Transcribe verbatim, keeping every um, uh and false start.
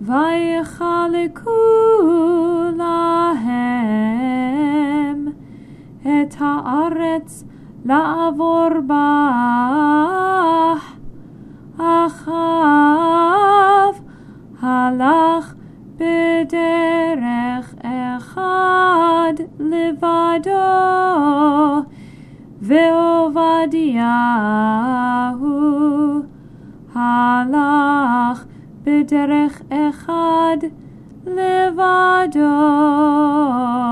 ויחלקו להם את הארץ לעבור בה. אחאב הלך בדרך אחד לבדו, ועובדיהו הלך בדרך אחד לבדו.